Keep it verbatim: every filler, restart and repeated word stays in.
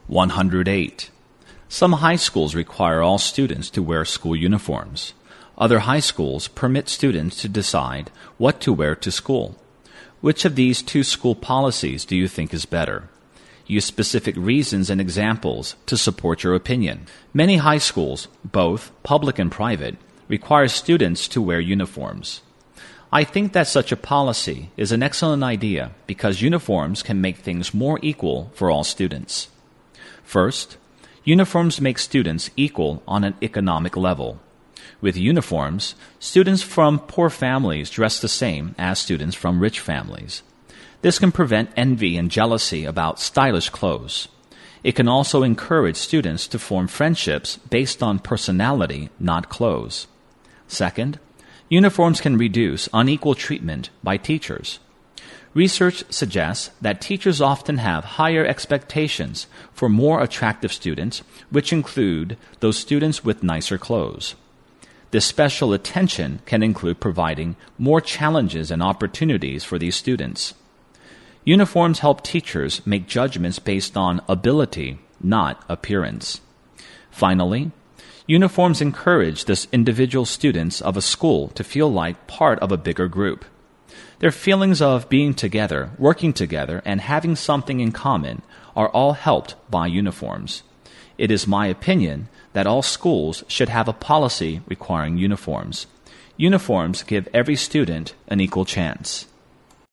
one hundred eight. Some high schools require all students to wear school uniforms. Other high schools permit students to decide what to wear to school. Which of these two school policies do you think is better? Use specific reasons and examples to support your opinion. Many high schools, both public and private, require students to wear uniforms. I think that such a policy is an excellent idea because uniforms can make things more equal for all students. First, uniforms make students equal on an economic level. With uniforms, students from poor families dress the same as students from rich families. This can prevent envy and jealousy about stylish clothes. It can also encourage students to form friendships based on personality, not clothes. Second, uniforms can reduce unequal treatment by teachers. Research suggests that teachers often have higher expectations for more attractive students, which include those students with nicer clothes. This special attention can include providing more challenges and opportunities for these students. Uniforms help teachers make judgments based on ability, not appearance. Finally, uniforms encourage the individual students of a school to feel like part of a bigger group. Their feelings of being together, working together, and having something in common are all helped by uniforms. It is my opinion that all schools should have a policy requiring uniforms. Uniforms give every student an equal chance.